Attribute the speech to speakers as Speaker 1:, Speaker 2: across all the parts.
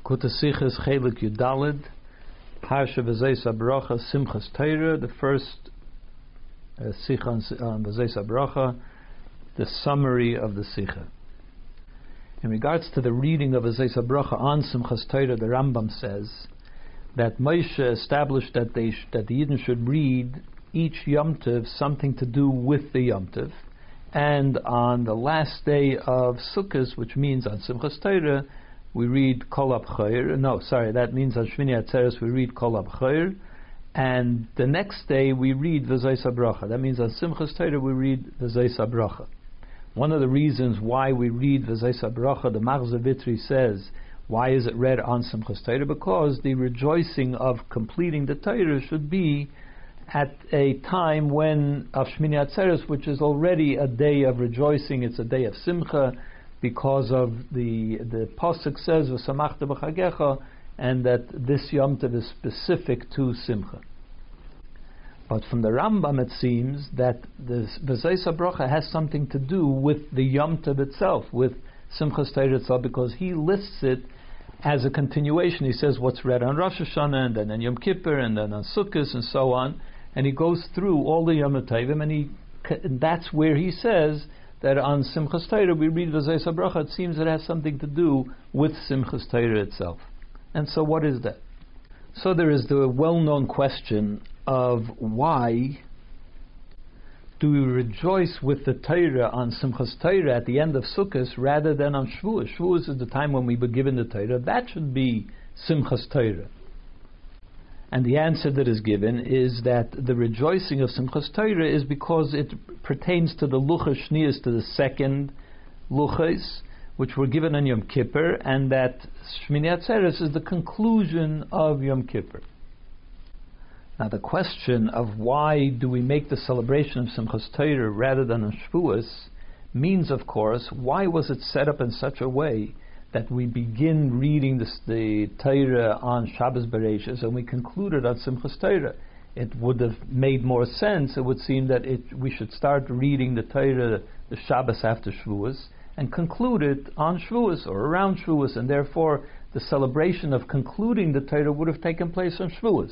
Speaker 1: Likutei Sichos Chelik Yudalid, Parsha V'zeis HaBracha, Simchas Torah, the first Sicha on V'zeis HaBracha, the summary of the Sicha. In regards to the reading of V'zeis HaBracha on Simchas Torah, the Rambam says that Moshe established that the Yidden should read each Yom Tov something to do with the Yom Tov, and on the last day of Sukkot, which means on Simchas Torah, we read Kol HaBchor. That means on Shmini Atzeres we read Kol HaBchor, and the next day we read V'zeis HaBracha. That means on Simchas Torah we read V'zeis HaBracha. One of the reasons why we read V'zeis HaBracha, the Machzor Vitri says, why is it read on Simchas Torah? Because the rejoicing of completing the Torah should be at a time when of Shmini Atzeres, which is already a day of rejoicing, it's a day of Simcha, because of the Pasuk says V'samachta b'chagecha, and that this Yom Tov is specific to Simcha. But from the Rambam it seems that the V'zeis HaBracha has something to do with the Yom Tov itself, with Simchas Torah itself, because he lists it as a continuation. He says what's read on Rosh Hashanah, and then on Yom Kippur, and then on Sukkot, and so on, and he goes through all the Yom Tovim, and that's where he says that on Simchas Torah we read V'zeis HaBracha. It seems it has something to do with Simchas Torah itself. And so what is that? So there is the well-known question of why do we rejoice with the Torah on Simchas Torah at the end of Sukkot rather than on Shavuos? Shavuos is the time when we were given the Torah. That should be Simchas Torah. And the answer that is given is that the rejoicing of Simchas Torah is because it pertains to the Luchas Shnias, to the second Luchas, which were given on Yom Kippur, and that Shmini Atzeres is the conclusion of Yom Kippur. Now the question of why do we make the celebration of Simchas Torah rather than on Shavuos means, of course, why was it set up in such a way that we begin reading the Torah on Shabbos Bereishis and we conclude it on Simchas Torah? It would have made more sense, it would seem, that we should start reading the Torah, the Shabbos after Shavuos, and conclude it on Shavuos or around Shavuos, and therefore the celebration of concluding the Torah would have taken place on Shavuos.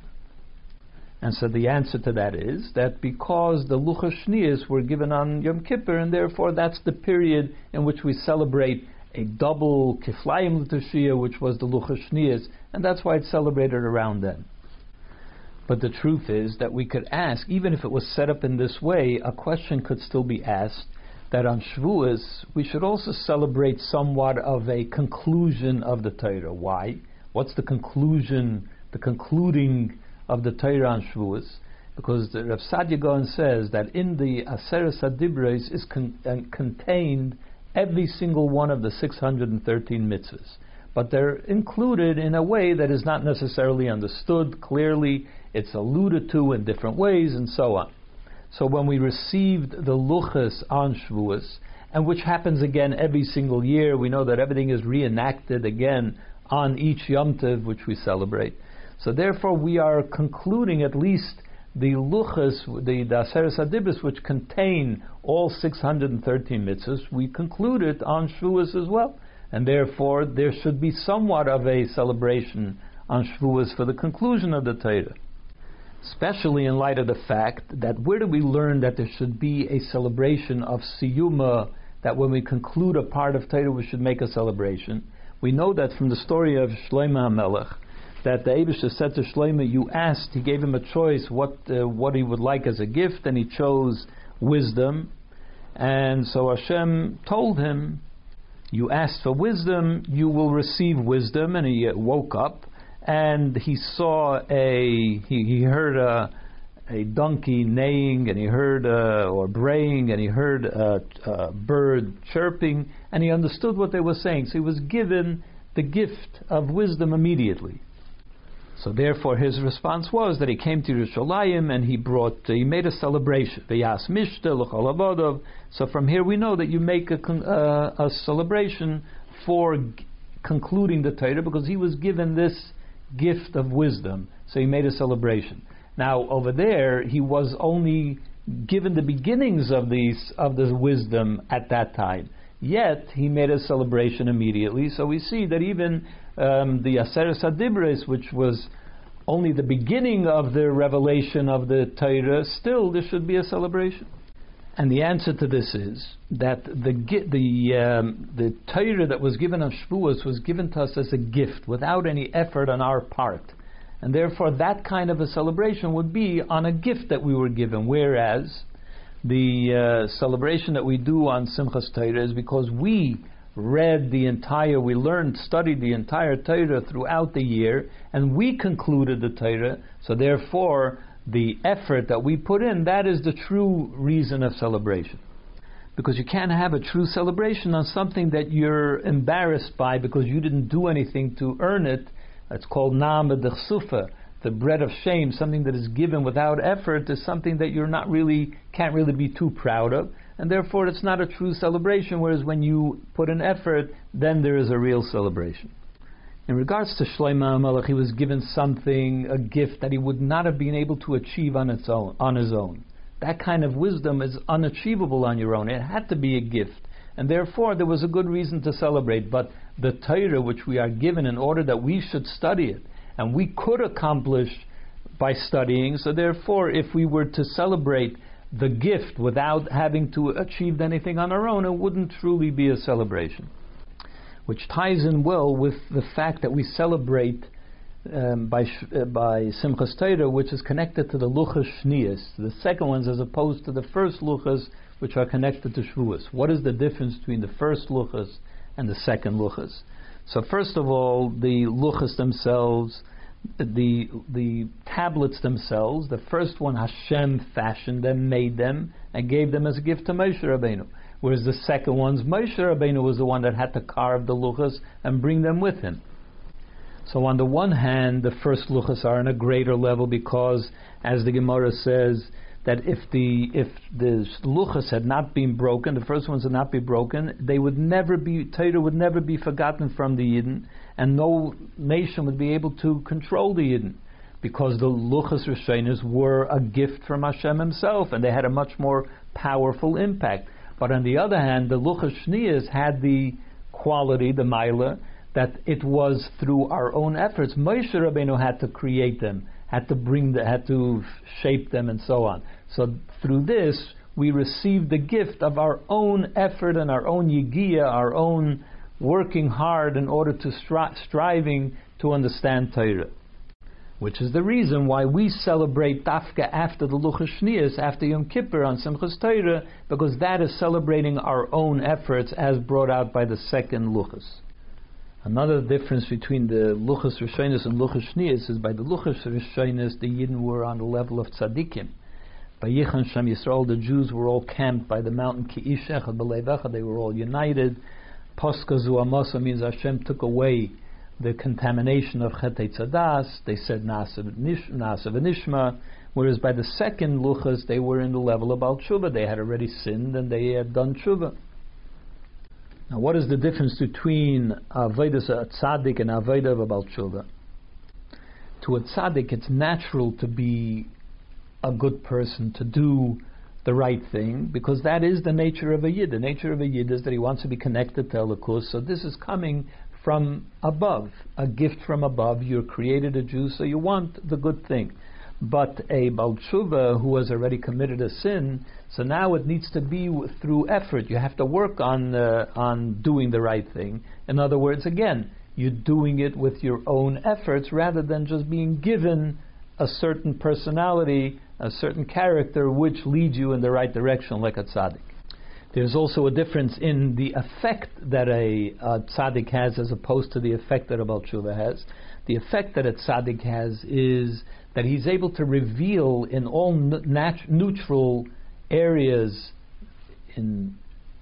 Speaker 1: And so the answer to that is that because the Luchas Shnias were given on Yom Kippur, and therefore that's the period in which we celebrate a double Kiflayim L'Tashiyah, which was the Luchas Shnias, and that's why it's celebrated around then. But the truth is that we could ask, even if it was set up in this way, a question could still be asked, that on Shavuos we should also celebrate somewhat of a conclusion of the Torah. Why? What's the conclusion, the concluding of the Torah on Shavuos? Because the Rav Sadia Gaon says that in the Aseret HaDibros is contained every single one of the 613 mitzvahs. But they're included in a way that is not necessarily understood clearly. It's alluded to in different ways, and so on. So when we received the Luchas on Shavuos, and which happens again every single year, we know that everything is reenacted again on each Yom Tov which we celebrate. So therefore we are concluding at least the Luchas, the Aseret HaDibros, which contain all 613 mitzvahs, we conclude it on Shavuos as well. And therefore there should be somewhat of a celebration on Shavuos for the conclusion of the Torah. Especially in light of the fact that where do we learn that there should be a celebration of Siyuma, that when we conclude a part of Torah we should make a celebration? We know that from the story of Shlomo HaMelech, that the Eibusha said to Shlomo, he gave him a choice what he would like as a gift, and he chose wisdom. And so Hashem told him, you asked for wisdom, you will receive wisdom. And he woke up and he saw he heard a donkey neighing, and he heard or braying, and he heard a bird chirping, and he understood what they were saying. So he was given the gift of wisdom immediately. So therefore his response was that he came to Yerushalayim and he made a celebration. V'yas mishta l'chol avadav. So from here we know that you make a celebration for concluding the Torah, because he was given this gift of wisdom. So he made a celebration. Now over there he was only given the beginnings of this wisdom at that time. Yet he made a celebration immediately. So we see that even the Aseret Adibres, which was only the beginning of the revelation of the Torah, still there should be a celebration. And the answer to this is that the Torah that was given on Shavuos was given to us as a gift, without any effort on our part. And therefore that kind of a celebration would be on a gift that we were given, whereas the celebration that we do on Simchas Torah is because we studied the entire Torah throughout the year, and we concluded the Torah, so therefore the effort that we put in, that is the true reason of celebration. Because you can't have a true celebration on something that you're embarrassed by because you didn't do anything to earn it. It's called Na'amah D'Chsufa, the bread of shame. Something that is given without effort is something that you're can't really be too proud of, and therefore it's not a true celebration, whereas when you put an effort, then there is a real celebration. In regards to Shlomo HaMelech, he was given something, a gift that he would not have been able to achieve on his own. That kind of wisdom is unachievable on your own. It had to be a gift, and therefore there was a good reason to celebrate. But the Torah which we are given in order that we should study it, and we could accomplish by studying, so therefore if we were to celebrate the gift without having to achieve anything on our own, it wouldn't truly be a celebration. Which ties in well with the fact that we celebrate by Simchas Torah, which is connected to the Luchas Shniyos, the second ones, as opposed to the first Luchas, which are connected to Shavuos. What is the difference between the first Luchas and the second Luchas? So first of all, the Luchas themselves, the tablets themselves, the first one Hashem fashioned them, made them, and gave them as a gift to Moshe Rabbeinu. Whereas the second ones, Moshe Rabbeinu was the one that had to carve the luchas and bring them with him. So on the one hand, the first luchas are on a greater level because, as the Gemara says, that if the luchas had not been broken, the first ones had not been broken, Torah would never be forgotten from the Yidden, and no nation would be able to control the Yidden, because the luchas rishonos were a gift from Hashem Himself, and they had a much more powerful impact. But on the other hand, the Luchas Shniyos had the quality, the Maila, that it was through our own efforts. Moshe Rabbeinu had to create them, had to shape them, and so on. So through this, we received the gift of our own effort and our own yigia, our own working hard in order to striving to understand Torah. Which is the reason why we celebrate Dafka after the Luchas Shniyos, after Yom Kippur on Simchas Torah, because that is celebrating our own efforts as brought out by the second Luchas. Another difference between the Luchas Rishonos and Luchas Shniyos is by the Luchas Rishonos, the Yidden were on the level of Tzaddikim. By Yichan Shem Yisrael, the Jews were all camped by the mountain Ki'ish Echad B'Leiv Echad, they were all united. Posca Zu Amasa means Hashem took away the contamination of Chetei Tzadas. They said Nasa v'Nishma, whereas by the second Luchas they were in the level of Baal Tshuva. They had already sinned and they had done Tshuva. Now what is the difference between Avodas Tzaddik and Avodah of a Baal Tshuva? To a Tzaddik it's natural to be a good person, to do the right thing, because that is the nature of a Yid. The nature of a Yid is that he wants to be connected to Elokus, so this is coming from above, a gift from above. You're created a Jew, so you want the good thing. But a Baal Tshuva who has already committed a sin, so now it needs to be through effort. You have to work on doing the right thing. In other words, again, you're doing it with your own efforts rather than just being given a certain personality, a certain character which leads you in the right direction, like a tzaddik. There's also a difference in the effect that a tzaddik has as opposed to the effect that a Baal Tshuva has. The effect that a tzaddik has is that he's able to reveal in all neutral areas in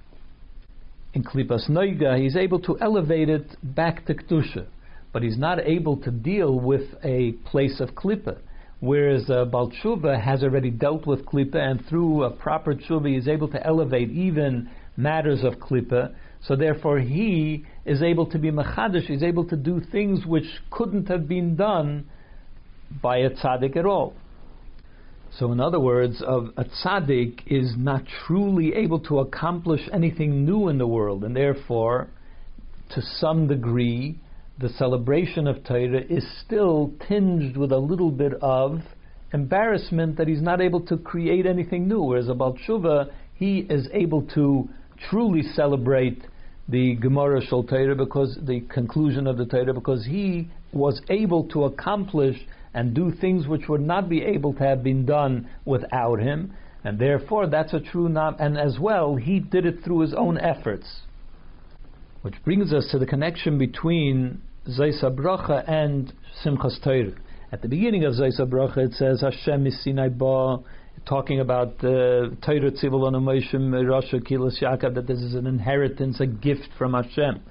Speaker 1: Klipas Noiga, he's able to elevate it back to Kedusha, but he's not able to deal with a place of Klippa. Whereas Baal Tshuva has already dealt with Klippa, and through a proper Tshuva he is able to elevate even matters of Klippa. So therefore he is able to be Mechadish, he's able to do things which couldn't have been done by a tzaddik at all. So in other words, a tzaddik is not truly able to accomplish anything new in the world, and therefore, to some degree, the celebration of Torah is still tinged with a little bit of embarrassment that he's not able to create anything new, whereas a Baal Tshuva, he is able to truly celebrate the Gemara Shel Torah, because the conclusion of the Torah, because he was able to accomplish and do things which would not be able to have been done without him, and therefore that's a true and as well he did it through his own efforts. Which brings us to the connection between Zeis HaBracha and Simchas Torah. At the beginning of Zeis HaBracha it says Hashem is Sinai Ba, talking about the Torah Tzivul on Moshe Rasha Kilas Yaakov, that this is an inheritance, a gift from Hashem.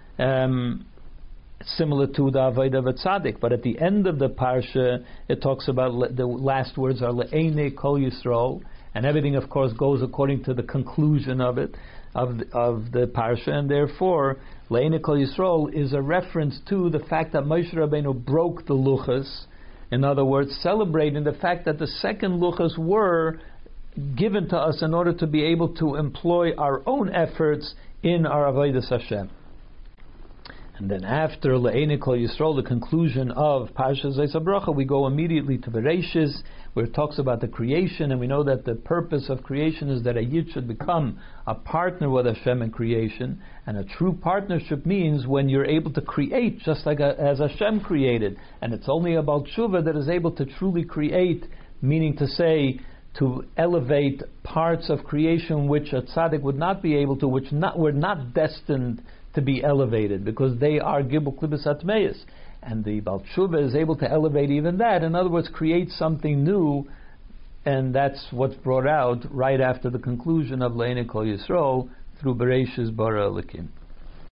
Speaker 1: Similar to the Avodah of a Tzaddik, but at the end of the parsha it talks about the last words are Le'enei Kol Yisrael, and everything of course goes according to the conclusion of it, of the parsha, and therefore Le'enei Kol Yisrael is a reference to the fact that Moshe Rabbeinu broke the luchas. In other words, celebrating the fact that the second luchas were given to us in order to be able to employ our own efforts in our Avodas Hashem. And then after Le'enei Kol Yisrael, the conclusion of Parashas Zeis HaBracha, we go immediately to Bereishis, where it talks about the creation, and we know that the purpose of creation is that a Yid should become a partner with Hashem in creation, and a true partnership means when you're able to create just like as Hashem created, and it's only a Baal Tshuva that is able to truly create, meaning to say, to elevate parts of creation which a tzaddik would not be able to, which were not destined to be elevated, because they are Gibul Klibus Atmeis. And the Baal Tshuva is able to elevate even that. In other words, create something new, and that's what's brought out right after the conclusion of Le'enei Kol Yisrael through Bereishis Bara Elikim.